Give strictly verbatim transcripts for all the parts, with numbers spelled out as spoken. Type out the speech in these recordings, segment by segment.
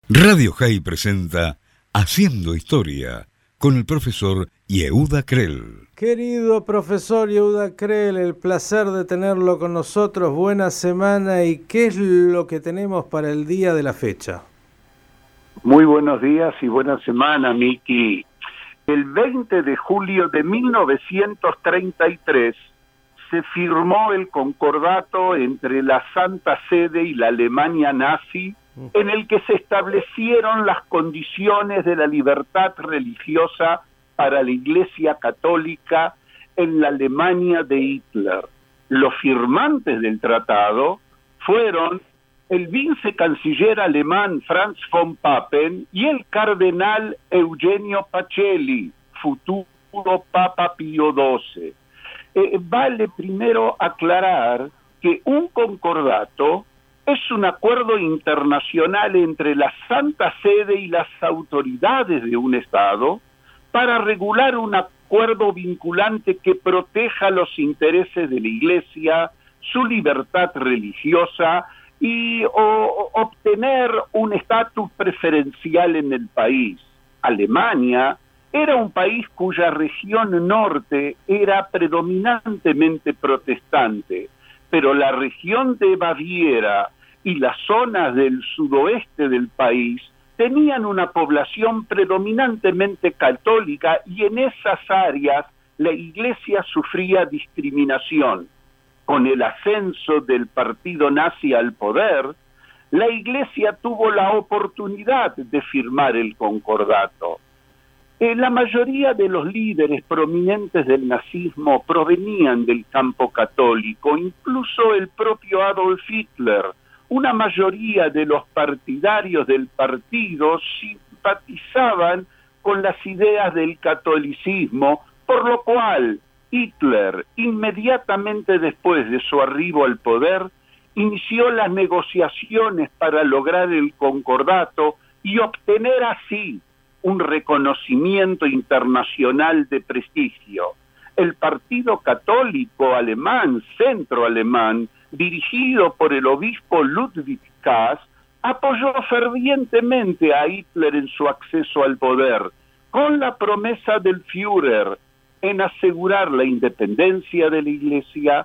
Radio High presenta Haciendo Historia con el profesor Yehuda Krell. Querido profesor Yehuda Krell, el placer de tenerlo con nosotros. Buena semana. ¿Y qué es lo que tenemos para el día de la fecha? Muy buenos días y buena semana, Miki. El veinte de julio de mil novecientos treinta y tres se firmó el concordato entre la Santa Sede y la Alemania nazi, en el que se establecieron las condiciones de la libertad religiosa para la Iglesia Católica en la Alemania de Hitler. Los firmantes del tratado fueron el vicecanciller alemán Franz von Papen y el cardenal Eugenio Pacelli, futuro Papa Pío doce. Eh, vale primero aclarar que un concordato es un acuerdo internacional entre la Santa Sede y las autoridades de un Estado para regular un acuerdo vinculante que proteja los intereses de la Iglesia, su libertad religiosa y o, obtener un estatus preferencial en el país. Alemania era un país cuya región norte era predominantemente protestante, pero la región de Baviera y las zonas del sudoeste del país tenían una población predominantemente católica y en esas áreas la Iglesia sufría discriminación. Con el ascenso del partido nazi al poder, la Iglesia tuvo la oportunidad de firmar el concordato. Eh, la mayoría de los líderes prominentes del nazismo provenían del campo católico, incluso el propio Adolf Hitler. Una mayoría de los partidarios del partido simpatizaban con las ideas del catolicismo, por lo cual Hitler, inmediatamente después de su arribo al poder, inició las negociaciones para lograr el concordato y obtener así un reconocimiento internacional de prestigio. El Partido Católico Alemán, centro alemán, dirigido por el obispo Ludwig Kass, apoyó fervientemente a Hitler en su acceso al poder, con la promesa del Führer en asegurar la independencia de la Iglesia,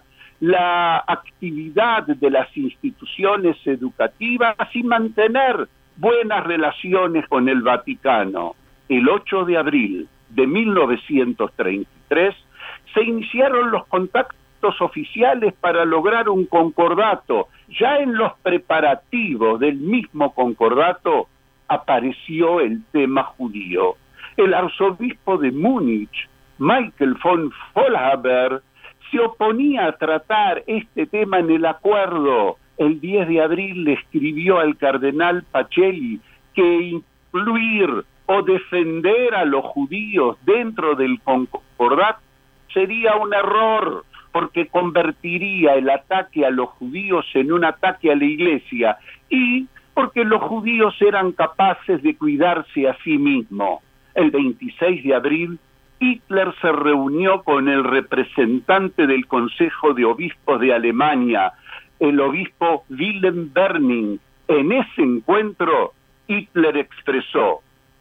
la actividad de las instituciones educativas y mantener buenas relaciones con el Vaticano. El ocho de abril de mil novecientos treinta y tres se iniciaron los contactos oficiales para lograr un concordato. Ya en los preparativos del mismo concordato apareció el tema judío. El arzobispo de Múnich, Michael von Faulhaber, se oponía a tratar este tema en el acuerdo. El diez de abril le escribió al cardenal Pacelli que incluir o defender a los judíos dentro del concordato sería un error, porque convertiría el ataque a los judíos en un ataque a la Iglesia y porque los judíos eran capaces de cuidarse a sí mismos. El veintiséis de abril, Hitler se reunió con el representante del Consejo de Obispos de Alemania, el obispo Wilhelm Berning. En ese encuentro, Hitler expresó: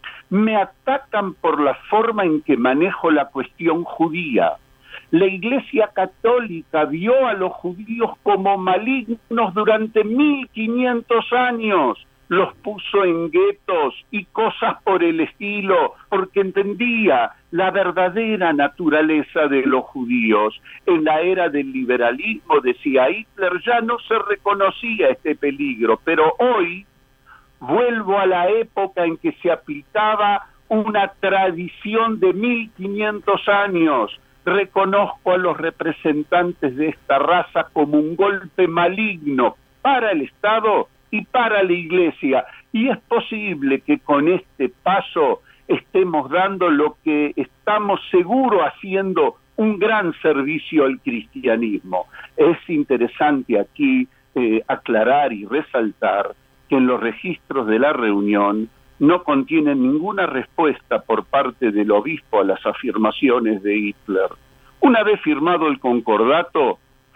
me atacan por la forma en que manejo la cuestión judía. La Iglesia Católica vio a los judíos como malignos durante mil quinientos años. Los puso en guetos y cosas por el estilo, porque entendía la verdadera naturaleza de los judíos. En la era del liberalismo, decía Hitler, ya no se reconocía este peligro, pero hoy vuelvo a la época en que se aplicaba una tradición de mil quinientos años. Reconozco a los representantes de esta raza como un golpe maligno para el Estado y para la Iglesia, y es posible que con este paso estemos dando lo que estamos seguros haciendo, un gran servicio al cristianismo. Es interesante aquí eh, aclarar y resaltar que en los registros de la reunión no contiene ninguna respuesta por parte del obispo a las afirmaciones de Hitler. Una vez firmado el concordato,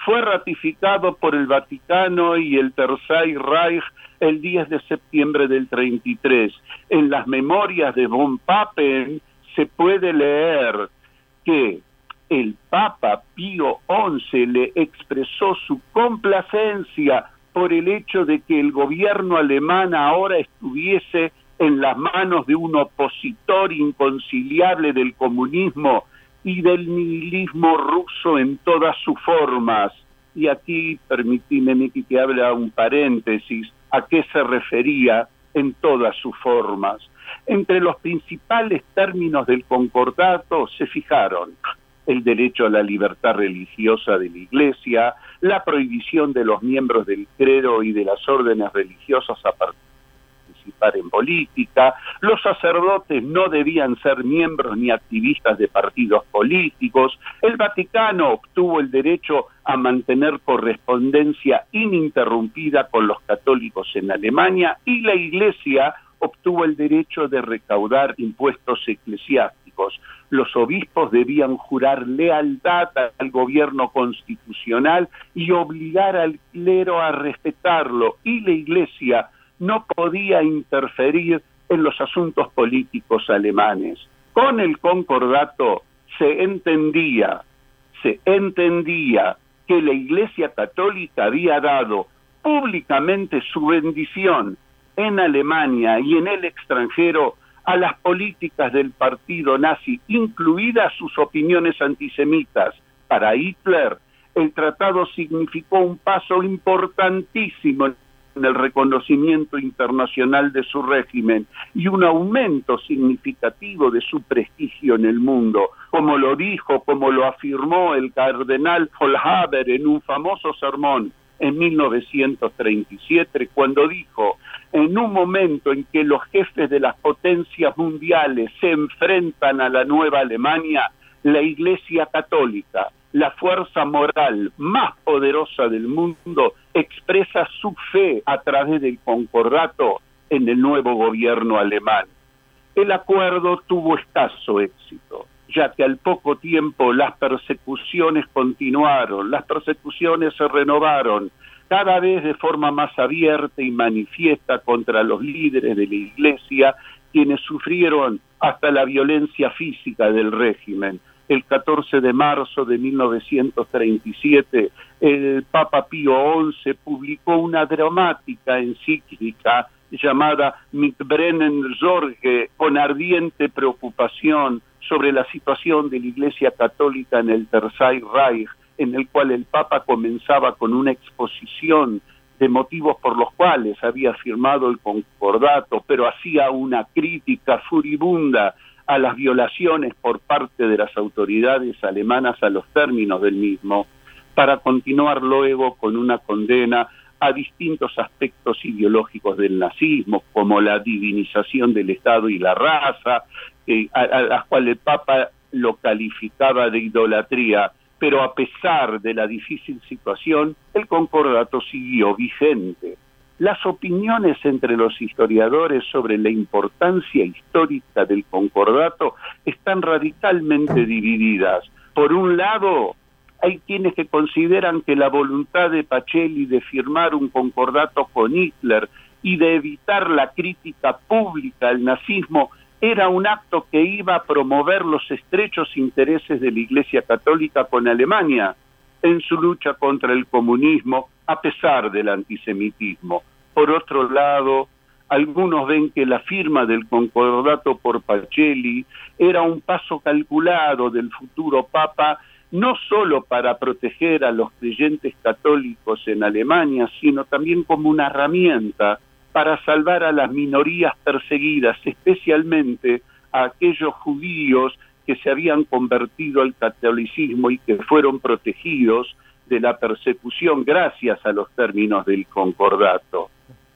fue ratificado por el Vaticano y el Tercer Reich el diez de septiembre del treinta y tres. En las memorias de von Papen se puede leer que el Papa Pío once le expresó su complacencia por el hecho de que el gobierno alemán ahora estuviese en las manos de un opositor inconciliable del comunismo y del nihilismo ruso en todas sus formas. Y aquí, permitime, Miki, que abra un paréntesis, a qué se refería en todas sus formas. Entre los principales términos del concordato se fijaron el derecho a la libertad religiosa de la Iglesia, la prohibición de los miembros del clero y de las órdenes religiosas a participar en política, los sacerdotes no debían ser miembros ni activistas de partidos políticos, el Vaticano obtuvo el derecho a mantener correspondencia ininterrumpida con los católicos en Alemania y la Iglesia obtuvo el derecho de recaudar impuestos eclesiásticos. Los obispos debían jurar lealtad al gobierno constitucional y obligar al clero a respetarlo, y la Iglesia no podía interferir en los asuntos políticos alemanes. Con el concordato se entendía, se entendía que la Iglesia Católica había dado públicamente su bendición en Alemania y en el extranjero a las políticas del partido nazi, incluidas sus opiniones antisemitas. Para Hitler, el tratado significó un paso importantísimo en el reconocimiento internacional de su régimen y un aumento significativo de su prestigio en el mundo, como lo dijo, como lo afirmó el cardenal Vollhaber en un famoso sermón en mil novecientos treinta y siete, cuando dijo: en un momento en que los jefes de las potencias mundiales se enfrentan a la nueva Alemania, la Iglesia Católica, la fuerza moral más poderosa del mundo, expresa su fe a través del concordato en el nuevo gobierno alemán. El acuerdo tuvo escaso éxito, ya que al poco tiempo las persecuciones continuaron, las persecuciones se renovaron, cada vez de forma más abierta y manifiesta contra los líderes de la Iglesia, quienes sufrieron hasta la violencia física del régimen. El catorce de marzo de mil novecientos treinta y siete, el Papa Pío once publicó una dramática encíclica llamada Mit brennender Sorge, con ardiente preocupación sobre la situación de la Iglesia Católica en el Tercer Reich, en el cual el Papa comenzaba con una exposición de motivos por los cuales había firmado el concordato, pero hacía una crítica furibunda a las violaciones por parte de las autoridades alemanas a los términos del mismo, para continuar luego con una condena a distintos aspectos ideológicos del nazismo, como la divinización del Estado y la raza, eh, a, a las cuales el Papa lo calificaba de idolatría. Pero a pesar de la difícil situación, el concordato siguió vigente. Las opiniones entre los historiadores sobre la importancia histórica del concordato están radicalmente divididas. Por un lado, hay quienes que consideran que la voluntad de Pacelli de firmar un concordato con Hitler y de evitar la crítica pública al nazismo era un acto que iba a promover los estrechos intereses de la Iglesia Católica con Alemania en su lucha contra el comunismo, a pesar del antisemitismo. Por otro lado, algunos ven que la firma del concordato por Pacelli era un paso calculado del futuro Papa, no solo para proteger a los creyentes católicos en Alemania, sino también como una herramienta para salvar a las minorías perseguidas, especialmente a aquellos judíos que se habían convertido al catolicismo y que fueron protegidos de la persecución gracias a los términos del concordato.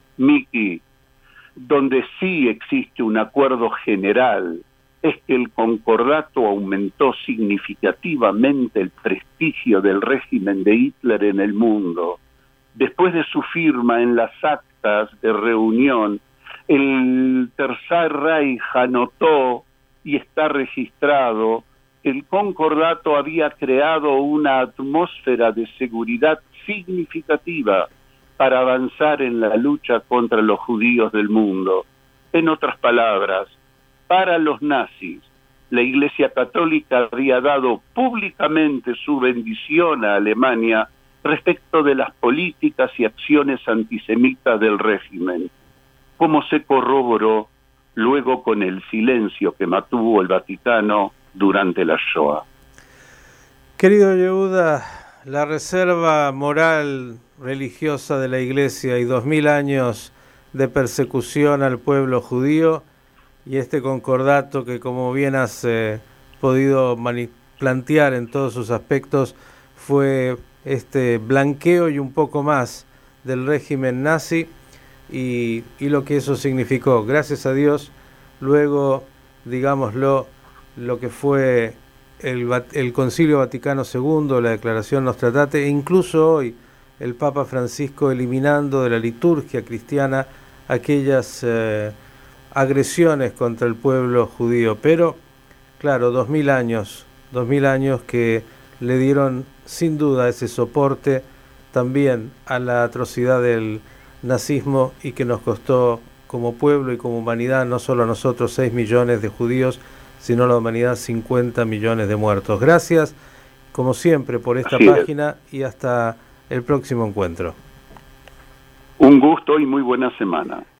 Miki, donde sí existe un acuerdo general es que el concordato aumentó significativamente el prestigio del régimen de Hitler en el mundo. Después de su firma en las actas de reunión, el Tercer Reich anotó y está registrado el concordato había creado una atmósfera de seguridad significativa para avanzar en la lucha contra los judíos del mundo. En otras palabras, para los nazis, la Iglesia Católica había dado públicamente su bendición a Alemania respecto de las políticas y acciones antisemitas del régimen, como se corroboró luego con el silencio que mantuvo el Vaticano durante la Shoah. Querido Yehuda, la reserva moral religiosa de la Iglesia y dos mil años de persecución al pueblo judío y este concordato que, como bien has eh, podido plantear en todos sus aspectos, fue este blanqueo y un poco más del régimen nazi y, y lo que eso significó. Gracias a Dios, luego, digámoslo, lo que fue el, el Concilio Vaticano segundo, la Declaración Nostra Aetate, e incluso hoy el Papa Francisco eliminando de la liturgia cristiana aquellas eh, agresiones contra el pueblo judío. Pero, claro, dos mil años, dos mil años que le dieron sin duda ese soporte también a la atrocidad del nazismo y que nos costó como pueblo y como humanidad, no solo a nosotros seis millones de judíos, sino a la humanidad cincuenta millones de muertos. Gracias, como siempre, por esta Así página es. Y hasta el próximo encuentro. Un gusto y muy buena semana.